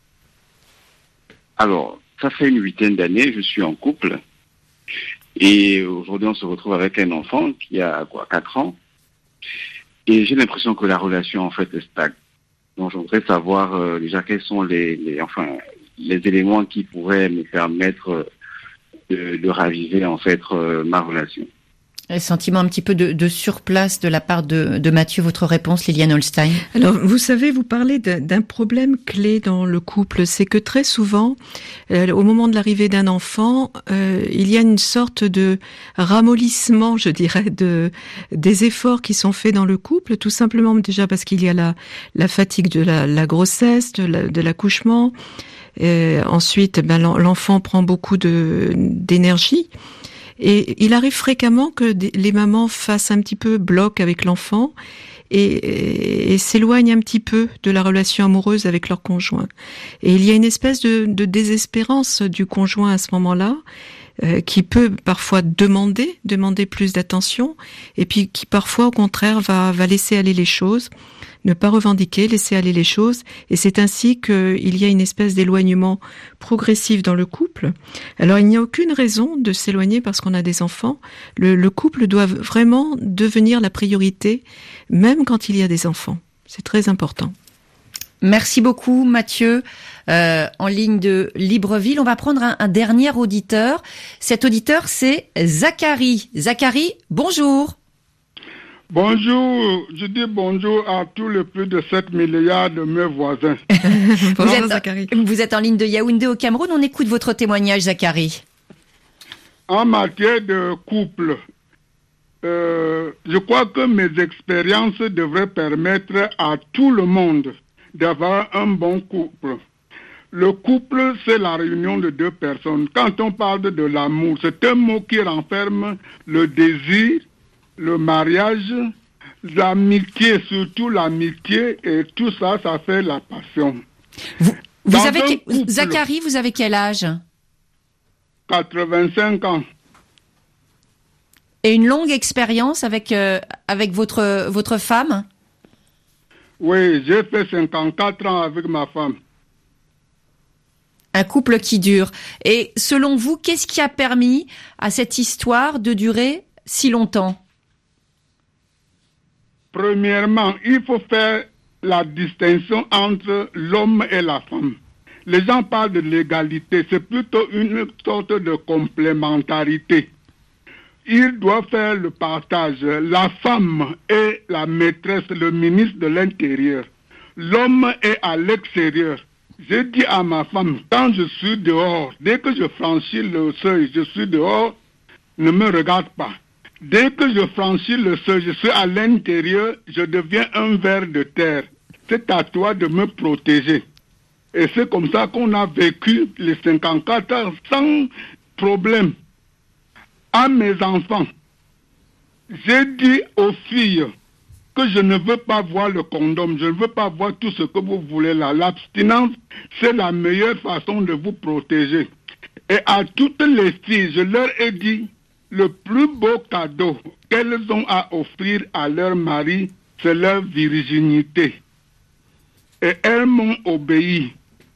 Alors, ça fait une 8aine d'années, je suis en couple. Et aujourd'hui, on se retrouve avec un enfant qui a 4 ans. Et j'ai l'impression que la relation, en fait, stagne. Donc, je voudrais savoir déjà quels sont les éléments qui pourraient me permettre de raviver, en fait, ma relation. Un sentiment un petit peu de surplace de la part de Mathieu. Votre réponse, Liliane Holstein? Alors, vous savez, vous parlez d'un problème clé dans le couple. C'est que très souvent, au moment de l'arrivée d'un enfant, il y a une sorte de ramollissement, je dirais, des efforts qui sont faits dans le couple, tout simplement déjà parce qu'il y a la fatigue de la grossesse, de l'accouchement. Ensuite, l'enfant prend beaucoup d'énergie. Et il arrive fréquemment que les mamans fassent un petit peu bloc avec l'enfant et s'éloignent un petit peu de la relation amoureuse avec leur conjoint. Et il y a une espèce de désespérance du conjoint à ce moment-là, qui peut parfois demander plus d'attention, et puis qui parfois au contraire va laisser aller les choses, ne pas revendiquer, laisser aller les choses. Et c'est ainsi qu'il y a une espèce d'éloignement progressif dans le couple. Alors il n'y a aucune raison de s'éloigner parce qu'on a des enfants. Le couple doit vraiment devenir la priorité, même quand il y a des enfants. C'est très important. Merci beaucoup Mathieu, en ligne de Libreville. On va prendre un dernier auditeur. Cet auditeur, c'est Zachary. Zachary, bonjour. Bonjour, je dis bonjour à tous les plus de 7 milliards de mes voisins. Bonjour Zachary. Vous êtes en ligne de Yaoundé au Cameroun. On écoute votre témoignage, Zachary. En matière de couple, je crois que mes expériences devraient permettre à tout le monde d'avoir un bon couple. Le couple, c'est la réunion de deux personnes. Quand on parle de l'amour, c'est un mot qui renferme le désir, le mariage, l'amitié, surtout l'amitié, et tout ça, ça fait la passion. Zachary, vous avez quel âge? 85 ans. Et une longue expérience avec votre femme? Oui, j'ai fait 54 ans avec ma femme. Un couple qui dure. Et selon vous, qu'est-ce qui a permis à cette histoire de durer si longtemps? Premièrement, il faut faire la distinction entre l'homme et la femme. Les gens parlent de l'égalité, c'est plutôt une sorte de complémentarité. Il doit faire le partage. La femme est la maîtresse, le ministre de l'Intérieur. L'homme est à l'extérieur. J'ai dit à ma femme, quand je suis dehors, dès que je franchis le seuil, je suis dehors, ne me regarde pas. Dès que je franchis le seuil, je suis à l'intérieur, je deviens un ver de terre. C'est à toi de me protéger. Et c'est comme ça qu'on a vécu les 54 ans sans problème. À mes enfants, j'ai dit aux filles que je ne veux pas voir le condom, je ne veux pas voir tout ce que vous voulez là. L'abstinence, c'est la meilleure façon de vous protéger. Et à toutes les filles, je leur ai dit, le plus beau cadeau qu'elles ont à offrir à leur mari, c'est leur virginité. Et elles m'ont obéi.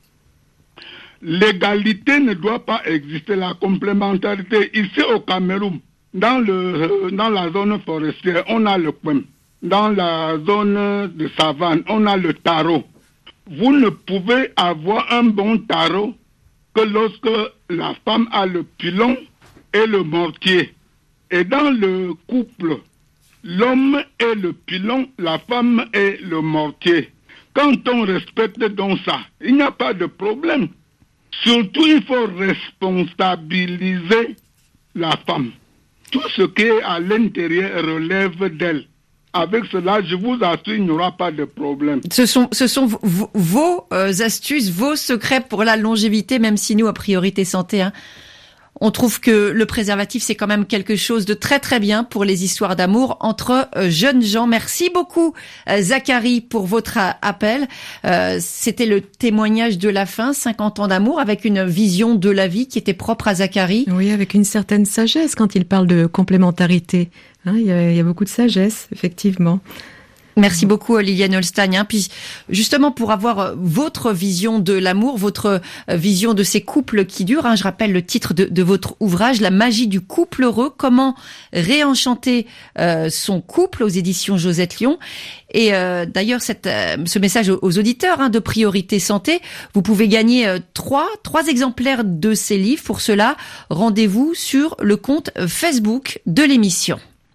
L'égalité ne doit pas exister, la complémentarité. Ici au Cameroun, dans la zone forestière, on a le quem. Dans la zone de savane, on a le taro. Vous ne pouvez avoir un bon taro que lorsque la femme a le pilon et le mortier. Et dans le couple, l'homme est le pilon, la femme est le mortier. Quand on respecte donc ça, il n'y a pas de problème. Surtout, il faut responsabiliser la femme. Tout ce qui est à l'intérieur relève d'elle. Avec cela, je vous assure, il n'y aura pas de problème. Ce sont vos astuces, vos secrets pour la longévité, même si nous, à Priorité Santé, on trouve que le préservatif, c'est quand même quelque chose de très très bien pour les histoires d'amour entre jeunes gens. Merci beaucoup Zachary pour votre appel. C'était le témoignage de la fin, 50 ans d'amour, avec une vision de la vie qui était propre à Zachary. Oui, avec une certaine sagesse quand il parle de complémentarité. Il y a beaucoup de sagesse, effectivement. Merci beaucoup Liliane Holstein. Puis justement pour avoir votre vision de l'amour, votre vision de ces couples qui durent, je rappelle le titre de votre ouvrage, La magie du couple heureux, comment réenchanter son couple, aux éditions Josette Lion. Et d'ailleurs ce message aux auditeurs de Priorité Santé, vous pouvez gagner trois exemplaires de ces livres. Pour cela, rendez-vous sur le compte Facebook de l'émission.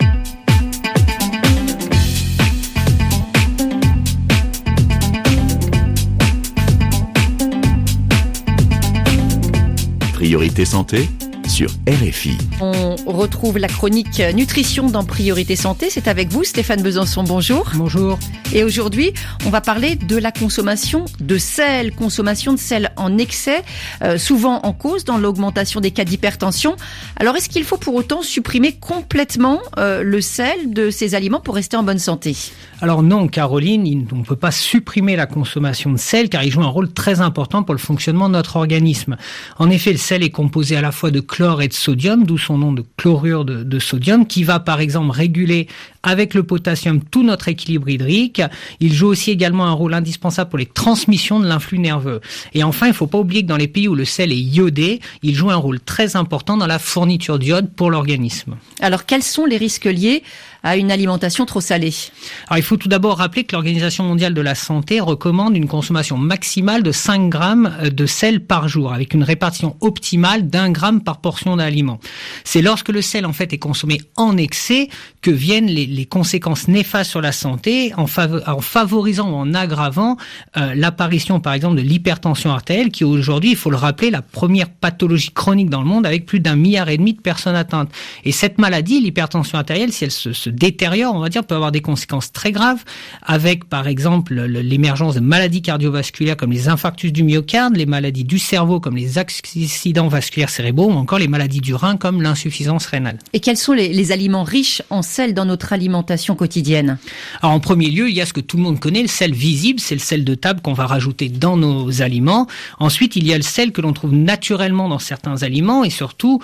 Priorité Santé sur RFI. On retrouve la chronique nutrition dans Priorité Santé. C'est avec vous, Stéphane Besançon. Bonjour. Bonjour. Et aujourd'hui, on va parler de la consommation de sel. Consommation de sel en excès, souvent en cause dans l'augmentation des cas d'hypertension. Alors, est-ce qu'il faut pour autant supprimer complètement le sel de ces aliments pour rester en bonne santé ? Alors non, Caroline, on ne peut pas supprimer la consommation de sel car il joue un rôle très important pour le fonctionnement de notre organisme. En effet, le sel est composé à la fois de chlore et de sodium, d'où son nom de chlorure de sodium, qui va par exemple réguler avec le potassium tout notre équilibre hydrique. Il joue aussi également un rôle indispensable pour les transmissions de l'influx nerveux. Et enfin, il ne faut pas oublier que dans les pays où le sel est iodé, il joue un rôle très important dans la fourniture d'iode pour l'organisme. Alors, quels sont les risques liés à une alimentation trop salée? Alors, il faut tout d'abord rappeler que l'Organisation mondiale de la santé recommande une consommation maximale de 5 grammes de sel par jour, avec une répartition optimale d'1 gramme par portion d'aliment. C'est lorsque le sel, en fait, est consommé en excès que viennent les conséquences néfastes sur la santé, en favorisant ou en aggravant l'apparition, par exemple, de l'hypertension artérielle, qui aujourd'hui, il faut le rappeler, la première pathologie chronique dans le monde, avec plus d'1,5 milliard de personnes atteintes. Et cette maladie, l'hypertension artérielle, si elle se détériore, on va dire, peut avoir des conséquences très graves, avec par exemple l'émergence de maladies cardiovasculaires comme les infarctus du myocarde, les maladies du cerveau comme les accidents vasculaires cérébraux, ou encore les maladies du rein comme l'insuffisance rénale. Et quels sont les aliments riches en sel dans notre alimentation quotidienne? Alors en premier lieu, il y a ce que tout le monde connaît, le sel visible, c'est le sel de table qu'on va rajouter dans nos aliments. Ensuite, il y a le sel que l'on trouve naturellement dans certains aliments, et surtout,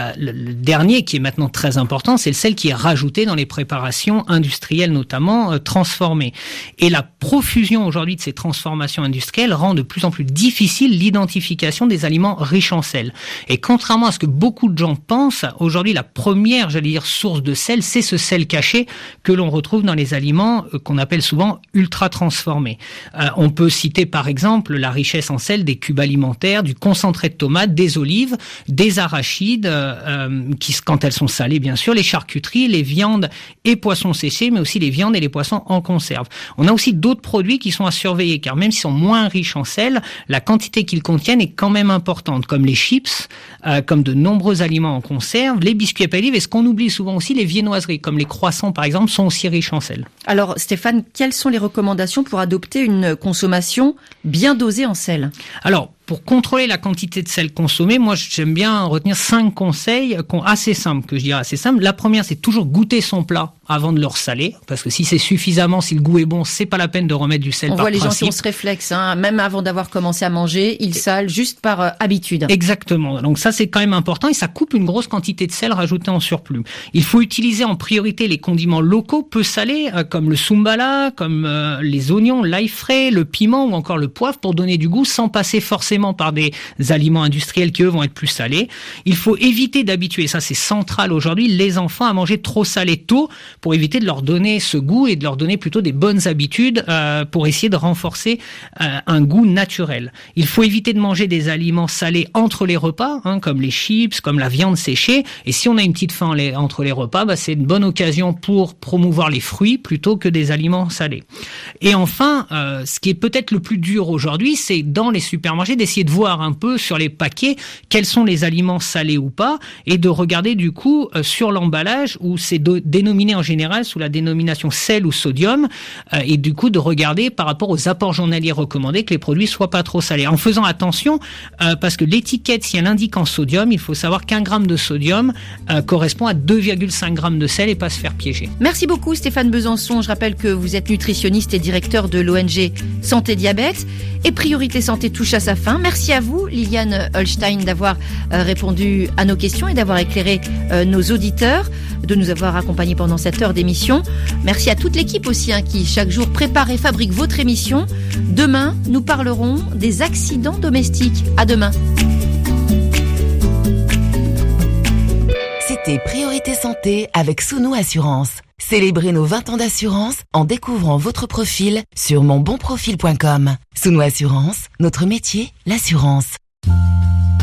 le dernier qui est maintenant très important, c'est le sel qui est rajouté dans les préparations industrielles, notamment transformées. Et la profusion aujourd'hui de ces transformations industrielles rend de plus en plus difficile l'identification des aliments riches en sel. Et contrairement à ce que beaucoup de gens pensent, aujourd'hui la première, source de sel, c'est ce sel caché que l'on retrouve dans les aliments qu'on appelle souvent ultra transformés. On peut citer par exemple la richesse en sel des cubes alimentaires, du concentré de tomates, des olives, des arachides, qui quand elles sont salées bien sûr, les charcuteries, les viandes et poissons séchés, mais aussi les viandes et les poissons en conserve. On a aussi d'autres produits qui sont à surveiller, car même s'ils sont moins riches en sel, la quantité qu'ils contiennent est quand même importante, comme les chips, comme de nombreux aliments en conserve, les biscuits à pâtisserie, et ce qu'on oublie souvent aussi, les viennoiseries, comme les croissants par exemple, sont aussi riches en sel. Alors Stéphane, quelles sont les recommandations pour adopter une consommation bien dosée en sel? Alors, pour contrôler la quantité de sel consommée, moi j'aime bien retenir 5 conseils assez simples, que je dirais assez simples. La première, c'est toujours goûter son plat avant de le ressaler, parce que si c'est suffisamment, si le goût est bon, c'est pas la peine de remettre du sel par principe. On voit les gens qui ont ce réflexe, même avant d'avoir commencé à manger, ils salent juste par habitude. Exactement, donc ça c'est quand même important et ça coupe une grosse quantité de sel rajouté en surplus. Il faut utiliser en priorité les condiments locaux peu salés, comme le sumbala, comme les oignons, l'ail frais, le piment ou encore le poivre pour donner du goût sans passer forcément par des aliments industriels qui eux vont être plus salés. Il faut éviter d'habituer, ça c'est central aujourd'hui, les enfants à manger trop salé tôt pour éviter de leur donner ce goût et de leur donner plutôt des bonnes habitudes pour essayer de renforcer un goût naturel. Il faut éviter de manger des aliments salés entre les repas, comme les chips, comme la viande séchée. Et si on a une petite faim entre les repas, c'est une bonne occasion pour promouvoir les fruits plutôt que des aliments salés. Et enfin, ce qui est peut-être le plus dur aujourd'hui, c'est dans les supermarchés d'essayer de voir un peu sur les paquets quels sont les aliments salés ou pas et de regarder du coup sur l'emballage où c'est dénominé en général sous la dénomination sel ou sodium et du coup de regarder par rapport aux apports journaliers recommandés que les produits soient pas trop salés. En faisant attention parce que l'étiquette, si elle indique en sodium, il faut savoir qu'1 gramme de sodium correspond à 2,5 grammes de sel et pas se faire piéger. Merci beaucoup Stéphane Besançon. Je rappelle que vous êtes nutritionniste et directeur de l'ONG Santé Diabète et Priorité Santé touche à sa fin. Merci à vous Liliane Holstein d'avoir répondu à nos questions et d'avoir éclairé nos auditeurs, de nous avoir accompagnés pendant cette heure d'émission. Merci à toute l'équipe aussi qui chaque jour prépare et fabrique votre émission. Demain, nous parlerons des accidents domestiques. À demain. C'était Priorité Santé avec Sounou Assurance. Célébrez nos 20 ans d'assurance en découvrant votre profil sur monbonprofil.com. Sounou Assurance, notre métier, l'assurance.